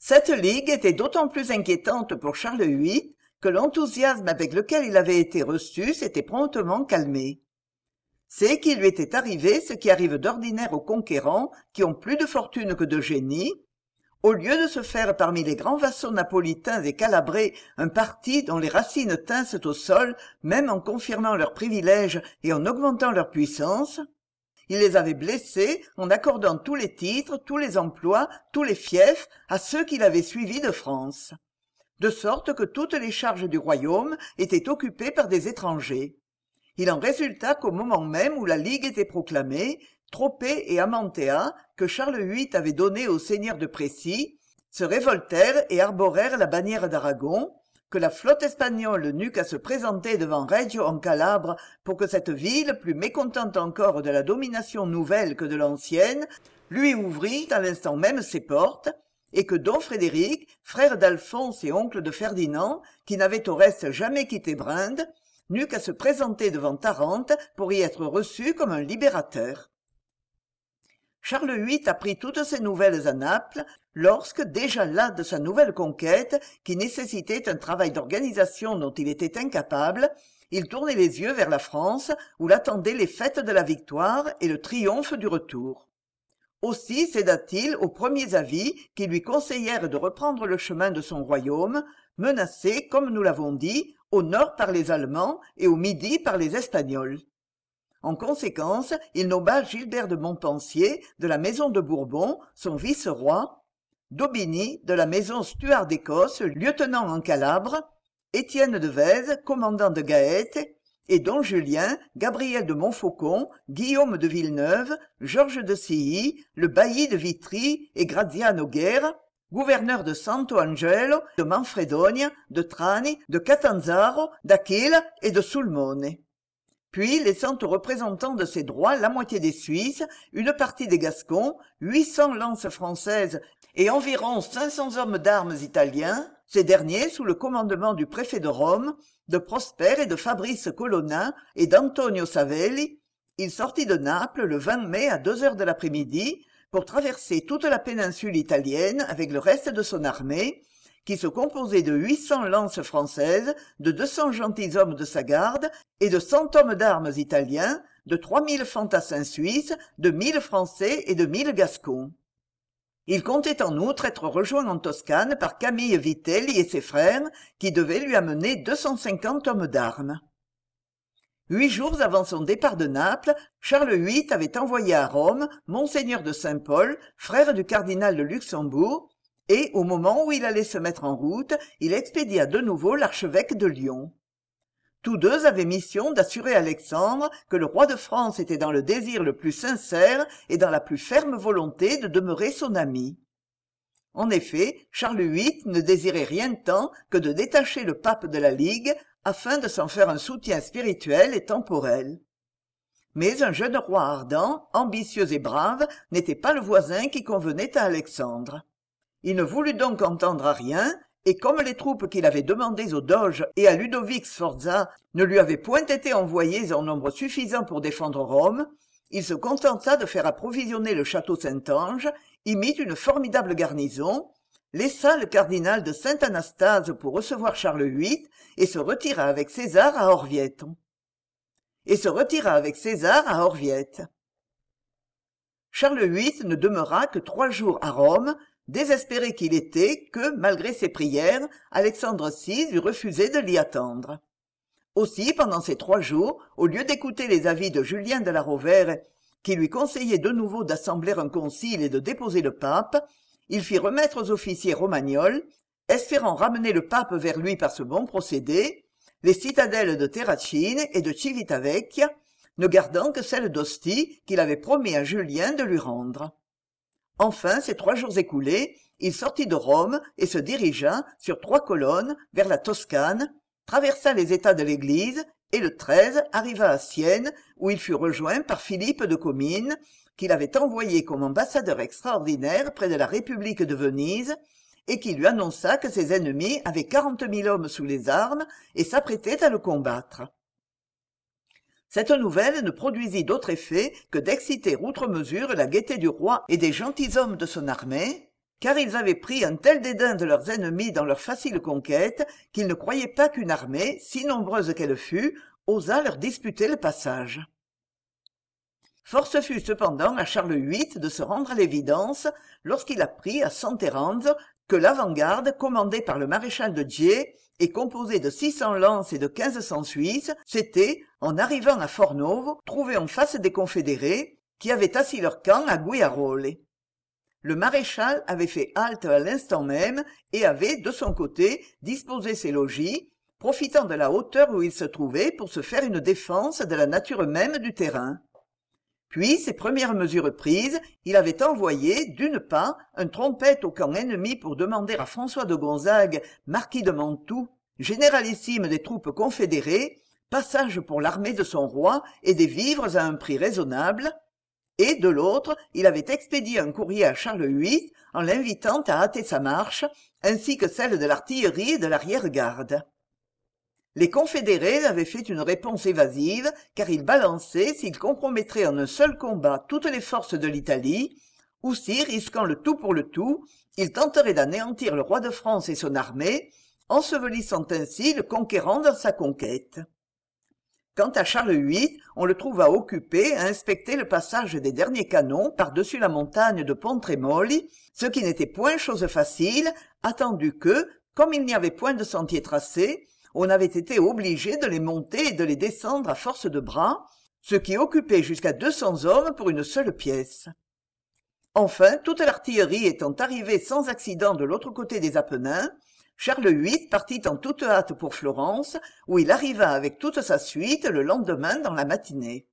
Cette ligue était d'autant plus inquiétante pour Charles VIII que l'enthousiasme avec lequel il avait été reçu s'était promptement calmé. C'est qu'il lui était arrivé ce qui arrive d'ordinaire aux conquérants qui ont plus de fortune que de génie. Au lieu de se faire parmi les grands vassaux napolitains et calabrés un parti dont les racines tinssent au sol, même en confirmant leurs privilèges et en augmentant leur puissance, il les avait blessés en accordant tous les titres, tous les emplois, tous les fiefs à ceux qu'il avait suivis de France. De sorte que toutes les charges du royaume étaient occupées par des étrangers. Il en résulta qu'au moment même où la Ligue était proclamée, Tropez et Amantea, que Charles VIII avait donnés aux seigneurs de Précy, se révoltèrent et arborèrent la bannière d'Aragon, que la flotte espagnole n'eut qu'à se présenter devant Reggio en Calabre pour que cette ville, plus mécontente encore de la domination nouvelle que de l'ancienne, lui ouvrît à l'instant même ses portes, et que don Frédéric, frère d'Alphonse et oncle de Ferdinand, qui n'avait au reste jamais quitté Brinde, n'eut qu'à se présenter devant Tarente pour y être reçu comme un libérateur. Charles VIII apprit toutes ces nouvelles à Naples, lorsque, déjà las de sa nouvelle conquête, qui nécessitait un travail d'organisation dont il était incapable, il tournait les yeux vers la France, où l'attendaient les fêtes de la victoire et le triomphe du retour. Aussi céda-t-il aux premiers avis qui lui conseillèrent de reprendre le chemin de son royaume, menacé, comme nous l'avons dit, au nord par les Allemands et au midi par les Espagnols. En conséquence, il nomma Gilbert de Montpensier, de la maison de Bourbon, son vice-roi, d'Aubigny, de la maison Stuart d'Écosse, lieutenant en Calabre, Étienne de Vèze, commandant de Gaète, et don Julien, Gabriel de Montfaucon, Guillaume de Villeneuve, Georges de Silly, le bailli de Vitry et Graziano Guerra, gouverneur de Santo Angelo, de Manfredonia, de Trani, de Catanzaro, d'Aquila et de Sulmone. Puis, laissant aux représentants de ses droits la moitié des Suisses, une partie des Gascons, 800 lances françaises et environ 500 hommes d'armes italiens, ces derniers sous le commandement du préfet de Rome, de Prosper et de Fabrice Colonna et d'Antonio Savelli, il sortit de Naples le 20 mai à 2 heures de l'après-midi pour traverser toute la péninsule italienne avec le reste de son armée, qui se composait de 800 lances françaises, de 200 gentilshommes de sa garde et de 100 hommes d'armes italiens, de 3000 fantassins suisses, de 1000 Français et de 1000 Gascons. Il comptait en outre être rejoint en Toscane par Camille Vitelli et ses frères, qui devaient lui amener 250 hommes d'armes. 8 jours avant son départ de Naples, Charles VIII avait envoyé à Rome Monseigneur de Saint-Paul, frère du cardinal de Luxembourg, et, au moment où il allait se mettre en route, il expédia de nouveau l'archevêque de Lyon. Tous deux avaient mission d'assurer Alexandre que le roi de France était dans le désir le plus sincère et dans la plus ferme volonté de demeurer son ami. En effet, Charles VIII ne désirait rien tant que de détacher le pape de la Ligue afin de s'en faire un soutien spirituel et temporel. Mais un jeune roi ardent, ambitieux et brave, n'était pas le voisin qui convenait à Alexandre. Il ne voulut donc entendre à rien, et comme les troupes qu'il avait demandées au doge et à Ludovic Sforza ne lui avaient point été envoyées en nombre suffisant pour défendre Rome, il se contenta de faire approvisionner le château Saint-Ange, y mit une formidable garnison, laissa le cardinal de Saint-Anastase pour recevoir Charles VIII et se retira avec César à Orviète. Charles VIII ne demeura que 3 jours à Rome, désespéré qu'il était que, malgré ses prières, Alexandre VI eût refusé de l'y attendre. Aussi, pendant ces 3 jours, au lieu d'écouter les avis de Julien de la Rovère, qui lui conseillait de nouveau d'assembler un concile et de déposer le pape, il fit remettre aux officiers romagnols, espérant ramener le pape vers lui par ce bon procédé, les citadelles de Terracine et de Civitavecchia, ne gardant que celle d'Ostie qu'il avait promis à Julien de lui rendre. Enfin, ces 3 jours écoulés, il sortit de Rome et se dirigea, sur 3 colonnes, vers la Toscane, traversa les États de l'Église et le 13 arriva à Sienne, où il fut rejoint par Philippe de Comines, qu'il avait envoyé comme ambassadeur extraordinaire près de la République de Venise, et qui lui annonça que ses ennemis avaient 40 000 hommes sous les armes et s'apprêtaient à le combattre. Cette nouvelle ne produisit d'autre effet que d'exciter outre mesure la gaieté du roi et des gentilshommes de son armée, car ils avaient pris un tel dédain de leurs ennemis dans leur facile conquête qu'ils ne croyaient pas qu'une armée, si nombreuse qu'elle fût, osât leur disputer le passage. Force fut cependant à Charles VIII de se rendre à l'évidence lorsqu'il apprit à Santerranz que l'avant-garde, commandée par le maréchal de Gier et composée de 600 lances et de 1500 Suisses, s'était, en arrivant à Fornovo, trouvée en face des confédérés, qui avaient assis leur camp à Guiarole. Le maréchal avait fait halte à l'instant même et avait, de son côté, disposé ses logis, profitant de la hauteur où il se trouvait pour se faire une défense de la nature même du terrain. Puis, ces premières mesures prises, il avait envoyé, d'une part, un trompette au camp ennemi pour demander à François de Gonzague, marquis de Mantoue, généralissime des troupes confédérées, passage pour l'armée de son roi et des vivres à un prix raisonnable, et, de l'autre, il avait expédié un courrier à Charles VIII en l'invitant à hâter sa marche, ainsi que celle de l'artillerie et de l'arrière-garde. Les confédérés avaient fait une réponse évasive, car ils balançaient s'ils compromettraient en un seul combat toutes les forces de l'Italie, ou si, risquant le tout pour le tout, ils tenteraient d'anéantir le roi de France et son armée, ensevelissant ainsi le conquérant dans sa conquête. Quant à Charles VIII, on le trouva occupé à inspecter le passage des derniers canons par-dessus la montagne de Pontremoli, ce qui n'était point chose facile, attendu que, comme il n'y avait point de sentier tracé, on avait été obligé de les monter et de les descendre à force de bras, ce qui occupait jusqu'à 200 hommes pour une seule pièce. Enfin, toute l'artillerie étant arrivée sans accident de l'autre côté des Apennins, Charles VIII partit en toute hâte pour Florence, où il arriva avec toute sa suite le lendemain dans la matinée.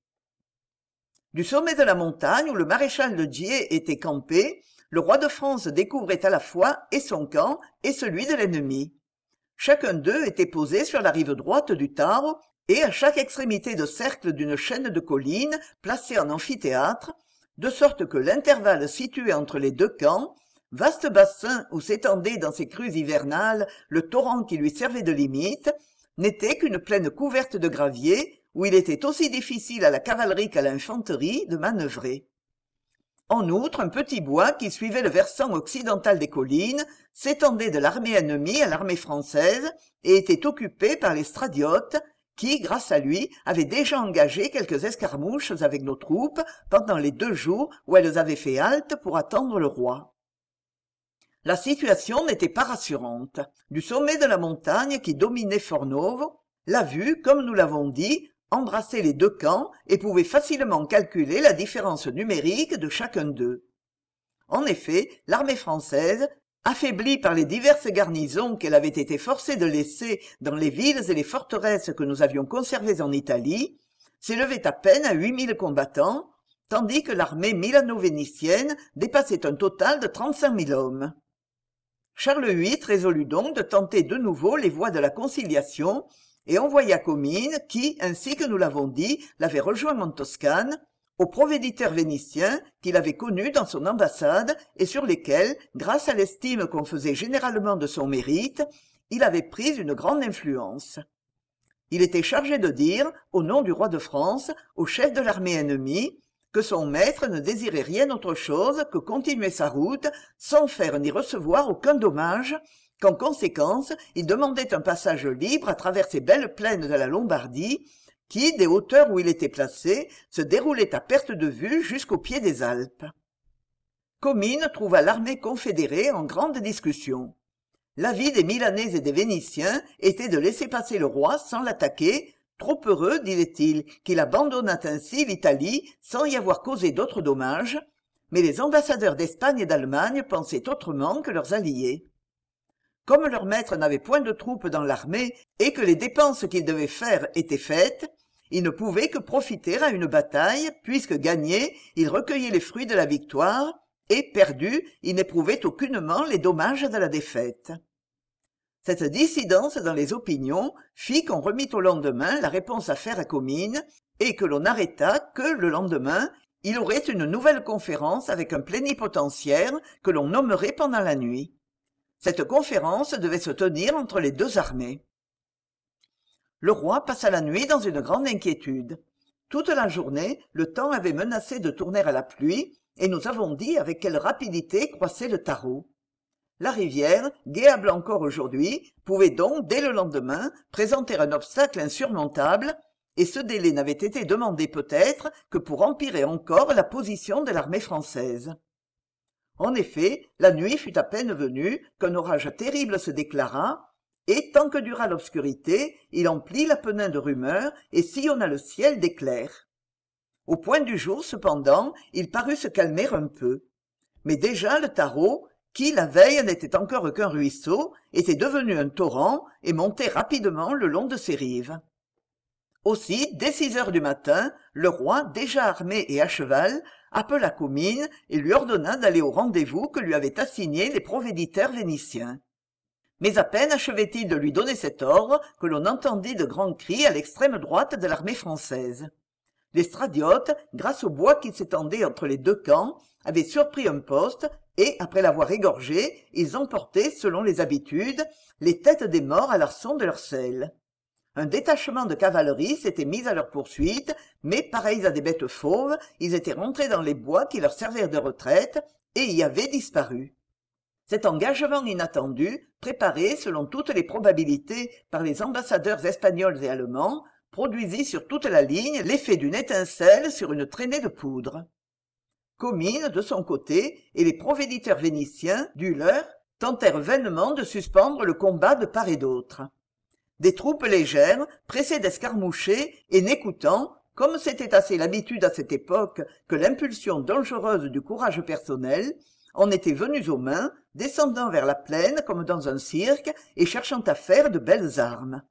Du sommet de la montagne où le maréchal de Gier était campé, le roi de France découvrait à la fois et son camp et celui de l'ennemi. Chacun d'eux était posé sur la rive droite du Taro, et à chaque extrémité de cercle d'une chaîne de collines placée en amphithéâtre, de sorte que l'intervalle situé entre les deux camps, vaste bassin où s'étendait dans ses crues hivernales le torrent qui lui servait de limite, n'était qu'une plaine couverte de gravier, où il était aussi difficile à la cavalerie qu'à l'infanterie de manœuvrer. En outre, un petit bois qui suivait le versant occidental des collines s'étendait de l'armée ennemie à l'armée française et était occupé par les stradiotes qui, grâce à lui, avaient déjà engagé quelques escarmouches avec nos troupes pendant les 2 jours où elles avaient fait halte pour attendre le roi. La situation n'était pas rassurante. Du sommet de la montagne qui dominait Fornovo, la vue, comme nous l'avons dit, embrassait les 2 camps et pouvait facilement calculer la différence numérique de chacun d'eux. En effet, l'armée française, affaiblie par les diverses garnisons qu'elle avait été forcée de laisser dans les villes et les forteresses que nous avions conservées en Italie, s'élevait à peine à 8000 combattants, tandis que l'armée milano-vénitienne dépassait un total de 35 000 hommes. Charles VIII résolut donc de tenter de nouveau les voies de la conciliation et envoya Comines, qui, ainsi que nous l'avons dit, l'avait rejoint en Toscane, aux provéditeurs vénitiens qu'il avait connus dans son ambassade et sur lesquels, grâce à l'estime qu'on faisait généralement de son mérite, il avait pris une grande influence. Il était chargé de dire, au nom du roi de France, au chef de l'armée ennemie, que son maître ne désirait rien autre chose que continuer sa route sans faire ni recevoir aucun dommage, qu'en conséquence, il demandait un passage libre à travers ces belles plaines de la Lombardie, qui, des hauteurs où il était placé, se déroulaient à perte de vue jusqu'au pied des Alpes. Comines trouva l'armée confédérée en grande discussion. L'avis des Milanais et des Vénitiens était de laisser passer le roi sans l'attaquer, trop heureux, disait-il, qu'il abandonnât ainsi l'Italie sans y avoir causé d'autres dommages, mais les ambassadeurs d'Espagne et d'Allemagne pensaient autrement que leurs alliés. Comme leur maître n'avait point de troupes dans l'armée et que les dépenses qu'ils devaient faire étaient faites, ils ne pouvaient que profiter à une bataille, puisque gagnés, ils recueillaient les fruits de la victoire, et perdus, ils n'éprouvaient aucunement les dommages de la défaite. Cette dissidence dans les opinions fit qu'on remit au lendemain la réponse à faire à Comines, et que l'on arrêta que, le lendemain, il aurait une nouvelle conférence avec un plénipotentiaire que l'on nommerait pendant la nuit. Cette conférence devait se tenir entre les 2 armées. Le roi passa la nuit dans une grande inquiétude. Toute la journée, le temps avait menacé de tourner à la pluie, et nous avons dit avec quelle rapidité croissait le Taro. La rivière, guéable encore aujourd'hui, pouvait donc, dès le lendemain, présenter un obstacle insurmontable, et ce délai n'avait été demandé peut-être que pour empirer encore la position de l'armée française. En effet, la nuit fut à peine venue qu'un orage terrible se déclara, et tant que dura l'obscurité, il emplit l'Apennin de rumeurs et sillonna le ciel d'éclairs. Au point du jour, cependant, il parut se calmer un peu. Mais déjà le Tarot, qui la veille n'était encore qu'un ruisseau, était devenu un torrent et montait rapidement le long de ses rives. Aussi, dès 6 heures du matin, le roi, déjà armé et à cheval, appela Comines et lui ordonna d'aller au rendez-vous que lui avaient assigné les provéditeurs vénitiens. Mais à peine achevait-il de lui donner cet ordre que l'on entendit de grands cris à l'extrême droite de l'armée française. Les stradiotes, grâce au bois qui s'étendait entre les deux camps, avaient surpris un poste et, après l'avoir égorgé, ils emportaient, selon les habitudes, les têtes des morts à l'arçon de leurs selles. Un détachement de cavalerie s'était mis à leur poursuite, mais pareils à des bêtes fauves, ils étaient rentrés dans les bois qui leur servirent de retraite et y avaient disparu. Cet engagement inattendu, préparé selon toutes les probabilités par les ambassadeurs espagnols et allemands, produisit sur toute la ligne l'effet d'une étincelle sur une traînée de poudre. Comines, de son côté, et les provéditeurs vénitiens, du leur, tentèrent vainement de suspendre le combat de part et d'autre. Des troupes légères, pressées d'escarmoucher et n'écoutant, comme c'était assez l'habitude à cette époque que l'impulsion dangereuse du courage personnel, en étaient venues aux mains, descendant vers la plaine comme dans un cirque et cherchant à faire de belles armes.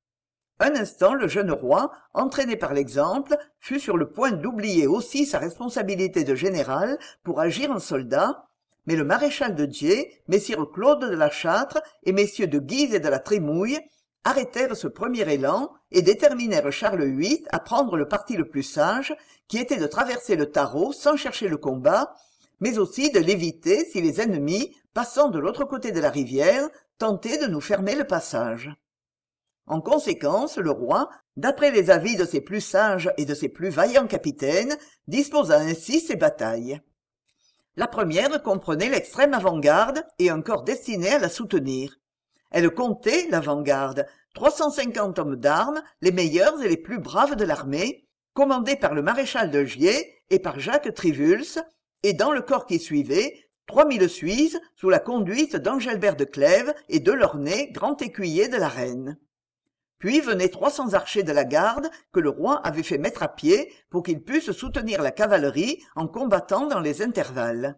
Un instant, le jeune roi, entraîné par l'exemple, fut sur le point d'oublier aussi sa responsabilité de général pour agir en soldat, mais le maréchal de Dié, messire Claude de la Châtre et messieurs de Guise et de la Trémouille arrêtèrent ce premier élan et déterminèrent Charles VIII à prendre le parti le plus sage, qui était de traverser le Tarot sans chercher le combat, mais aussi de l'éviter si les ennemis, passant de l'autre côté de la rivière, tentaient de nous fermer le passage. En conséquence, le roi, d'après les avis de ses plus sages et de ses plus vaillants capitaines, disposa ainsi ses batailles. La première comprenait l'extrême avant-garde et un corps destiné à la soutenir. Elle comptait, l'avant-garde, 350 hommes d'armes, les meilleurs et les plus braves de l'armée, commandés par le maréchal de Giers et par Jacques Trivulus, et dans le corps qui suivait, 3000 Suisses sous la conduite d'Engelbert de Clèves et de Lornay, grand écuyer de la reine. Puis venaient 300 archers de la garde que le roi avait fait mettre à pied pour qu'ils pussent soutenir la cavalerie en combattant dans les intervalles.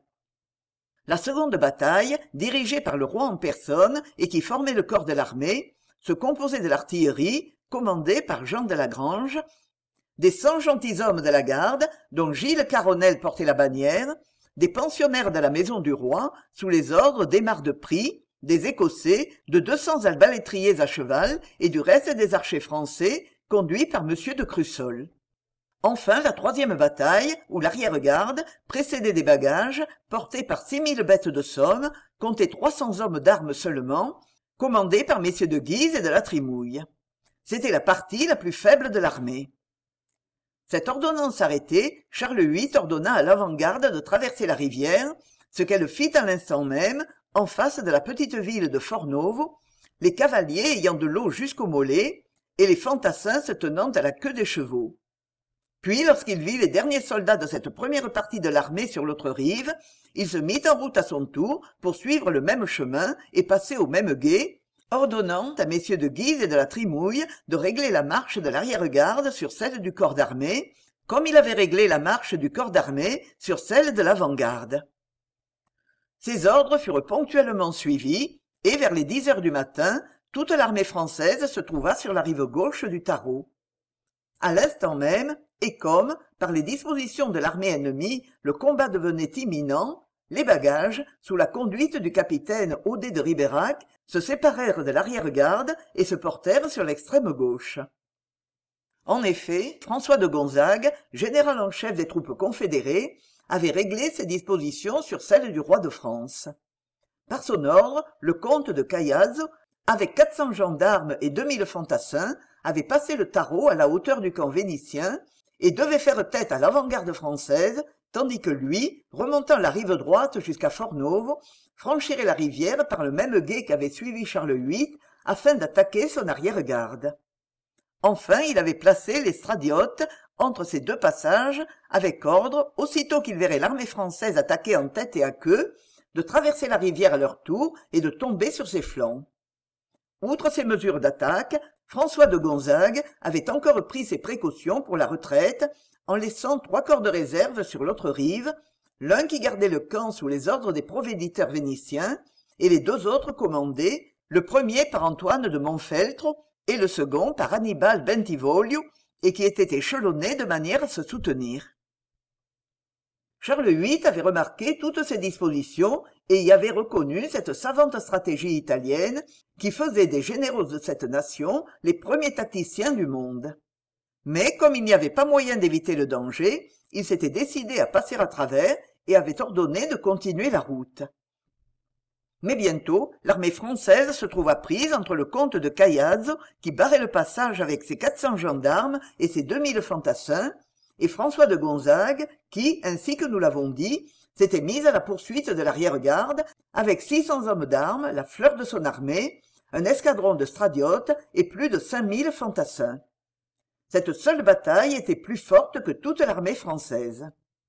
La seconde bataille, dirigée par le roi en personne et qui formait le corps de l'armée, se composait de l'artillerie, commandée par Jean de la Grange, des 100 gentilshommes de la garde, dont Gilles Caronel portait la bannière, des pensionnaires de la maison du roi, sous les ordres d'Aymar de Prie, des Écossais, de 200 arbalétriers à cheval et du reste des archers français, conduits par M. de Crussol. Enfin, la troisième bataille, où l'arrière-garde, précédée des bagages, portée par 6000 bêtes de somme, comptait 300 hommes d'armes seulement, commandés par messieurs de Guise et de la Trémouille. C'était la partie la plus faible de l'armée. Cette ordonnance arrêtée, Charles VIII ordonna à l'avant-garde de traverser la rivière, ce qu'elle fit à l'instant même, en face de la petite ville de Fornovo, les cavaliers ayant de l'eau jusqu'aux mollets, et les fantassins se tenant à la queue des chevaux. Puis, lorsqu'il vit les derniers soldats de cette première partie de l'armée sur l'autre rive, il se mit en route à son tour pour suivre le même chemin et passer au même gué, ordonnant à messieurs de Guise et de la Trémouille de régler la marche de l'arrière-garde sur celle du corps d'armée, comme il avait réglé la marche du corps d'armée sur celle de l'avant-garde. Ces ordres furent ponctuellement suivis, et vers les 10 heures du matin, toute l'armée française se trouva sur la rive gauche du Tarot. À l'instant même, et comme, par les dispositions de l'armée ennemie, le combat devenait imminent, les bagages, sous la conduite du capitaine Audet de Ribérac, se séparèrent de l'arrière-garde et se portèrent sur l'extrême gauche. En effet, François de Gonzague, général en chef des troupes confédérées, avait réglé ses dispositions sur celles du roi de France. Par son ordre, le comte de Caiazzo, avec 400 gendarmes et 2000 fantassins, avait passé le Tarot à la hauteur du camp vénitien et devait faire tête à l'avant-garde française tandis que lui, remontant la rive droite jusqu'à Fornovo, franchirait la rivière par le même gué qu'avait suivi Charles VIII afin d'attaquer son arrière-garde. Enfin, il avait placé les stradiotes entre ces deux passages, avec ordre, aussitôt qu'il verrait l'armée française attaquer en tête et à queue, de traverser la rivière à leur tour et de tomber sur ses flancs. Outre ces mesures d'attaque, François de Gonzague avait encore pris ses précautions pour la retraite en laissant 3 corps de réserve sur l'autre rive, l'un qui gardait le camp sous les ordres des provéditeurs vénitiens et les 2 autres commandés, le premier par Antoine de Monfeltro et le second par Annibal Bentivoglio, et qui étaient échelonnés de manière à se soutenir. Charles VIII avait remarqué toutes ces dispositions et y avait reconnu cette savante stratégie italienne qui faisait des généraux de cette nation les premiers tacticiens du monde. Mais comme il n'y avait pas moyen d'éviter le danger, il s'était décidé à passer à travers et avait ordonné de continuer la route. Mais bientôt, l'armée française se trouva prise entre le comte de Caiazzo, qui barrait le passage avec ses 400 gendarmes et ses 2000 fantassins, et François de Gonzague, qui, ainsi que nous l'avons dit, s'était mis à la poursuite de l'arrière-garde, avec 600 hommes d'armes, la fleur de son armée, un escadron de stradiotes et plus de 5000 fantassins. Cette seule bataille était plus forte que toute l'armée française.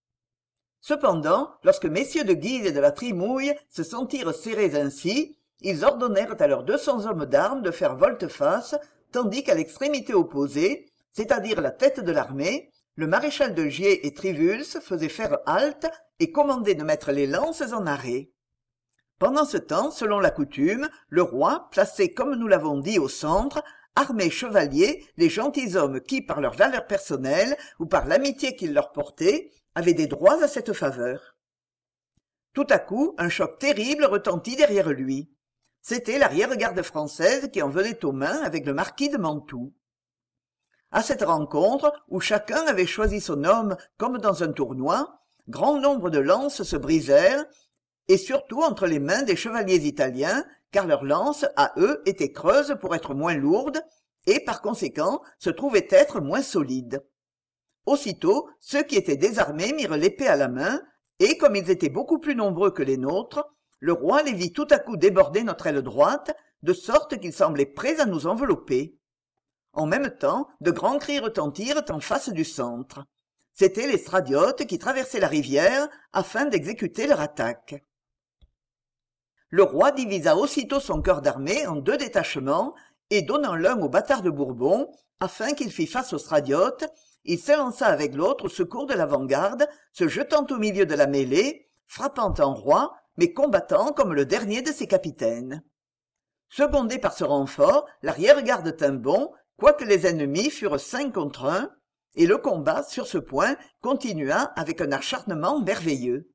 Cependant, lorsque messieurs de Guise et de la Trimouille se sentirent serrés ainsi, ils ordonnèrent à leurs 200 hommes d'armes de faire volte-face, tandis qu'à l'extrémité opposée, c'est-à-dire la tête de l'armée, le maréchal de Gier et Trivulzes faisaient faire halte et commandaient de mettre les lances en arrêt. Pendant ce temps, selon la coutume, le roi, placé comme nous l'avons dit au centre, armait chevaliers les gentilshommes qui, par leur valeur personnelle ou par l'amitié qu'ils leur portaient, avaient des droits à cette faveur. Tout à coup, un choc terrible retentit derrière lui. C'était l'arrière-garde française qui en venait aux mains avec le marquis de Mantoue. À cette rencontre, où chacun avait choisi son homme comme dans un tournoi, grand nombre de lances se brisèrent, et surtout entre les mains des chevaliers italiens, car leurs lances, à eux, étaient creuses pour être moins lourdes, et par conséquent se trouvaient être moins solides. Aussitôt, ceux qui étaient désarmés mirent l'épée à la main, et comme ils étaient beaucoup plus nombreux que les nôtres, le roi les vit tout à coup déborder notre aile droite, de sorte qu'ils semblaient prêts à nous envelopper. En même temps, de grands cris retentirent en face du centre. C'étaient les stradiotes qui traversaient la rivière afin d'exécuter leur attaque. Le roi divisa aussitôt son corps d'armée en 2 détachements, et donnant l'un au bâtard de Bourbon, afin qu'il fît face aux stradiotes, il s'élança avec l'autre au secours de l'avant-garde, se jetant au milieu de la mêlée, frappant en roi, mais combattant comme le dernier de ses capitaines. Secondé par ce renfort, l'arrière-garde tint bon, quoique les ennemis furent 5 contre 1, et le combat, sur ce point, continua avec un acharnement merveilleux.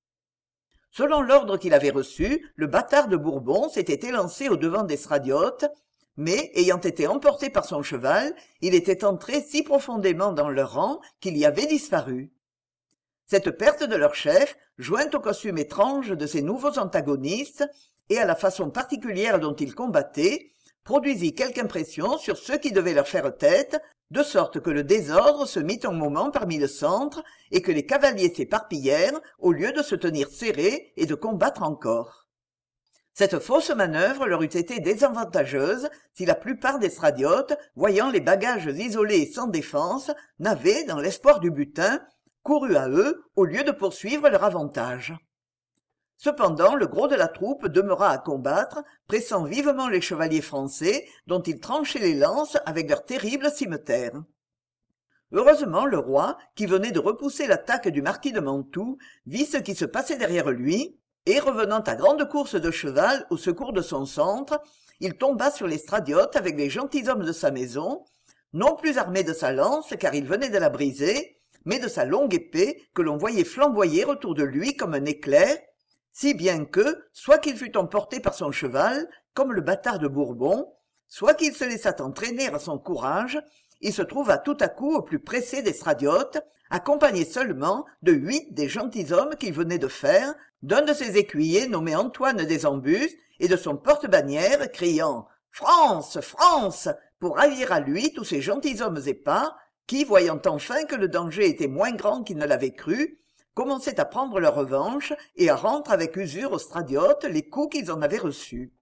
Selon l'ordre qu'il avait reçu, le bâtard de Bourbon s'était élancé au-devant des stradiotes, mais, ayant été emporté par son cheval, il était entré si profondément dans leur rang qu'il y avait disparu. Cette perte de leur chef, jointe au costume étrange de ces nouveaux antagonistes, et à la façon particulière dont ils combattaient, produisit quelque impression sur ceux qui devaient leur faire tête, de sorte que le désordre se mit un moment parmi le centre, et que les cavaliers s'éparpillèrent au lieu de se tenir serrés et de combattre encore. Cette fausse manœuvre leur eût été désavantageuse si la plupart des stradiotes, voyant les bagages isolés et sans défense, n'avaient, dans l'espoir du butin, couru à eux au lieu de poursuivre leur avantage. Cependant, le gros de la troupe demeura à combattre, pressant vivement les chevaliers français, dont ils tranchaient les lances avec leurs terribles cimeterres. Heureusement, le roi, qui venait de repousser l'attaque du marquis de Mantoue, vit ce qui se passait derrière lui, et revenant à grande course de cheval au secours de son centre, il tomba sur les stradiotes avec les gentilshommes de sa maison, non plus armé de sa lance car il venait de la briser, mais de sa longue épée que l'on voyait flamboyer autour de lui comme un éclair, si bien que, soit qu'il fût emporté par son cheval, comme le bâtard de Bourbon, soit qu'il se laissât entraîner à son courage, il se trouva tout à coup au plus pressé des stradiotes, accompagné seulement de 8 des gentilshommes qu'il venait de faire, d'un de ses écuyers nommé Antoine des Embusses et de son porte-bannière criant « France, France !» pour ravir à lui tous ces gentilshommes épars qui, voyant enfin que le danger était moins grand qu'ils ne l'avaient cru, commençaient à prendre leur revanche et à rendre avec usure aux stradiotes les coups qu'ils en avaient reçus.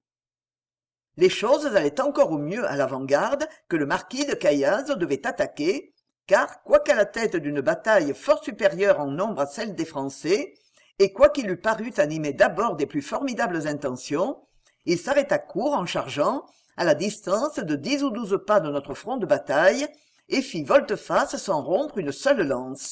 Les choses allaient encore au mieux à l'avant-garde que le marquis de Caillaz devait attaquer, car, quoiqu'à la tête d'une bataille fort supérieure en nombre à celle des Français, et quoiqu'il eût paru animé d'abord des plus formidables intentions, il s'arrêta court en chargeant, à la distance de 10 ou 12 pas de notre front de bataille, et fit volte-face sans rompre une seule lance.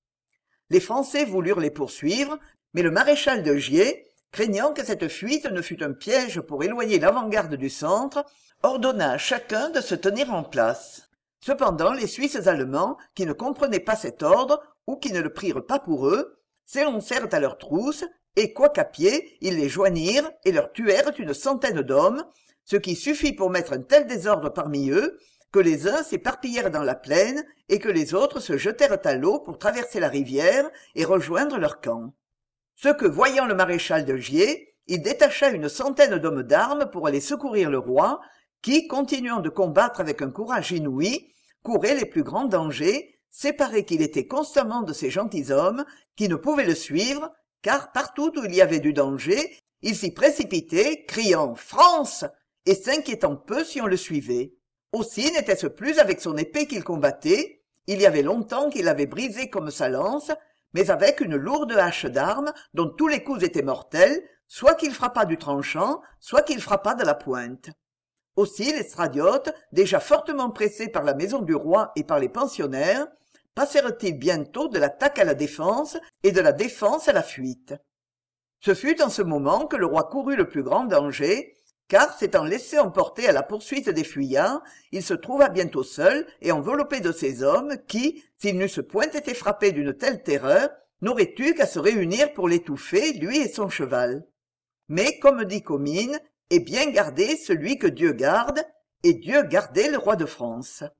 Les Français voulurent les poursuivre, mais le maréchal de Gié, craignant que cette fuite ne fût un piège pour éloigner l'avant-garde du centre, ordonna à chacun de se tenir en place. Cependant, les Suisses allemands, qui ne comprenaient pas cet ordre, ou qui ne le prirent pas pour eux, s'élancèrent à leurs trousses, et quoiqu'à pied, ils les joignirent et leur tuèrent une centaine d'hommes, ce qui suffit pour mettre un tel désordre parmi eux, que les uns s'éparpillèrent dans la plaine et que les autres se jetèrent à l'eau pour traverser la rivière et rejoindre leur camp. Ce que, voyant le maréchal de Gié, il détacha une centaine d'hommes d'armes pour aller secourir le roi, qui, continuant de combattre avec un courage inouï, courait les plus grands dangers, séparé qu'il était constamment de ces gentilshommes qui ne pouvaient le suivre, car partout où il y avait du danger, il s'y précipitait, criant « France !» et s'inquiétant peu si on le suivait. Aussi n'était-ce plus avec son épée qu'il combattait, il y avait longtemps qu'il l'avait brisée comme sa lance, mais avec une lourde hache d'armes dont tous les coups étaient mortels, soit qu'il frappât du tranchant, soit qu'il frappât de la pointe. Aussi les stradiotes, déjà fortement pressés par la maison du roi et par les pensionnaires, passèrent-ils bientôt de l'attaque à la défense et de la défense à la fuite. Ce fut en ce moment que le roi courut le plus grand danger, car s'étant laissé emporter à la poursuite des fuyards, il se trouva bientôt seul et enveloppé de ces hommes qui, s'ils n'eussent point été frappés d'une telle terreur, n'auraient eu qu'à se réunir pour l'étouffer, lui et son cheval. Mais, comme dit Comines, « est bien gardé celui que Dieu garde », et Dieu gardait le roi de France.